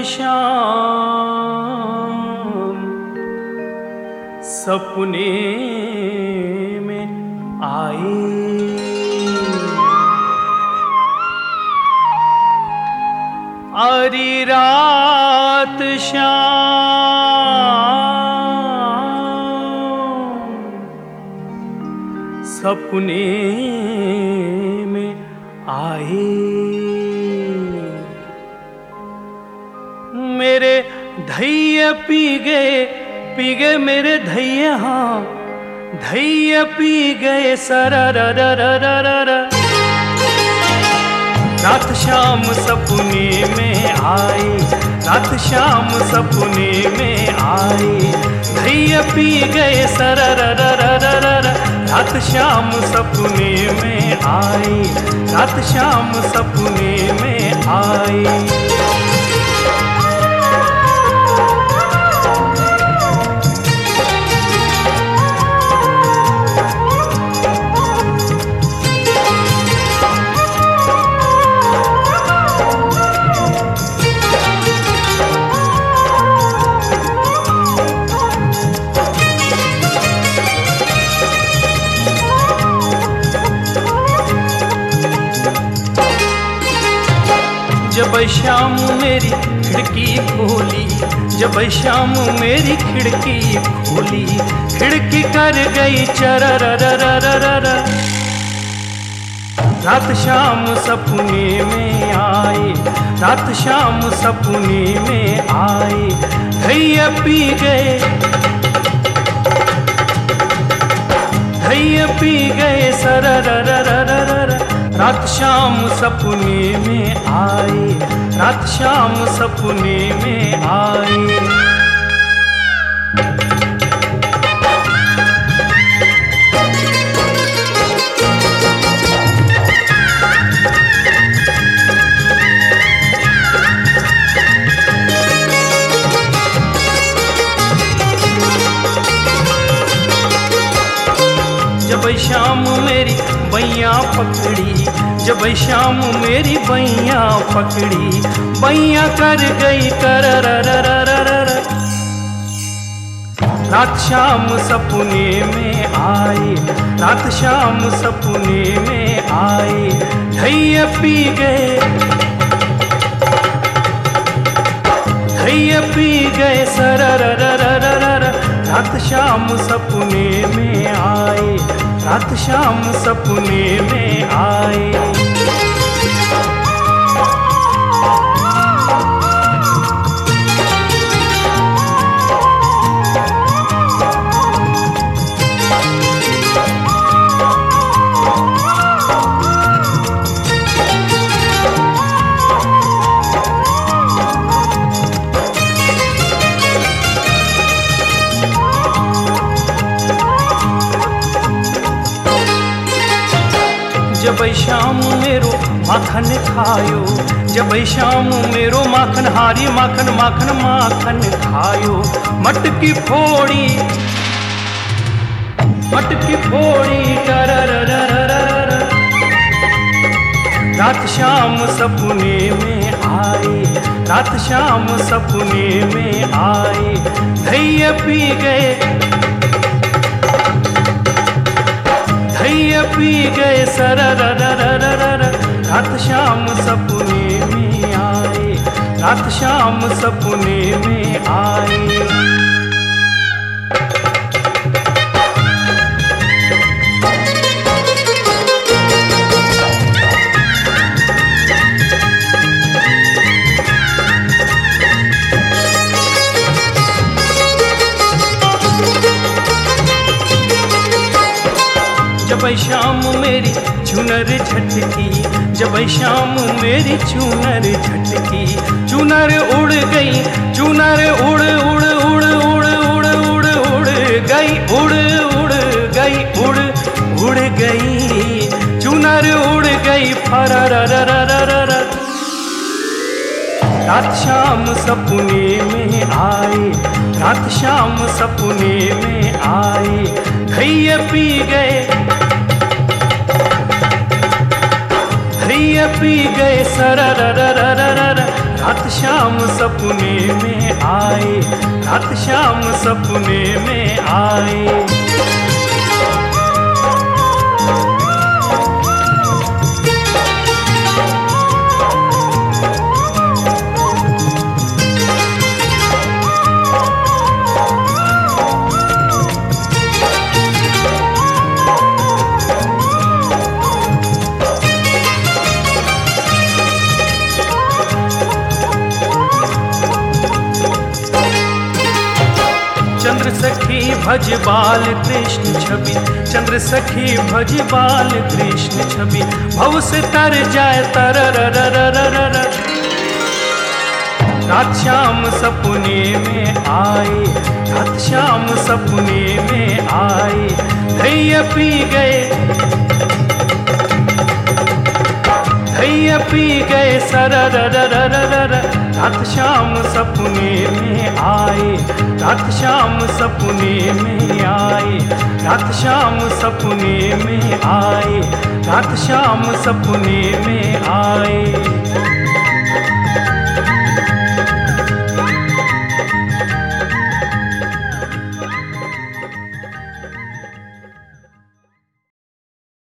शाम सपने में आए। आरी रात शाम सपने में आए। मेरे धैया पी गए मेरे धैया, हाँ धैया पी गए सररररररर। रात शाम सपने में आए, रात शाम सपने में आए। धैया पी गए सररररररर। रात शाम सपने में आए, रात शाम सपने में आए। जब शाम मेरी खिड़की खोली, जब शाम मेरी खिड़की खोली, खिड़की कर गई चररररररर। रात शाम सपने में आए, रात शाम सपने में आए। धैया पी गए, धैया पी गए सररररररर। रात शाम सपने में आए, रात शाम सपने में आए। जब शाम मेरी बैया पकड़ी, जब शाम मेरी बैया पकड़ी, बैया कर गई कररररररर। रात शाम सपने में आए, रात शाम सपने में आए। धैया पी गए, धैया पी गए सररररररर। रात शाम सपने में आए, रात शाम सपने में आए। जब शाम मेरो माखन खायो, जब शाम मेरो माखन हारी, माखन माखन माखन खायो। मटकी फोड़ी, मटकी फोड़ी टररररररर। रात शाम सपने में आए, रात शाम सपने में आए। धैया पी गए, धैया पी गए सररररररर। रात शाम सपने में आए, रात शाम सपने में आए। जब शाम मेरी चुनर झटकी, जब शाम मेरी चुनर झटकी। चुनर उड़ गई, चुनर उड़ उड़ उड़ उड़ उड़ उड़ उड़ गई, उड़ उड़ गई, उड़ उड़ गई। चुनर उड़ गई फररररररर। रात शाम सपने में आए, रात शाम सपने में आए। धैया पी गए, धैया पी गए सररररररर। रात श्याम सपने में आए, रात श्याम सपने में आए। चंद्र सखी भज बाल कृष्ण छवि, चंद्र सखी भज बाल कृष्ण छवि, भव से तर जाए तर रात श्याम सपने में आए, रात श्याम सपने में आए। धैया पी गए, धैया पी गए सरर, रात श्याम सपने में आए, रात श्याम सपने में आए, रात श्याम सपने में आए, रात श्याम सपने में आए।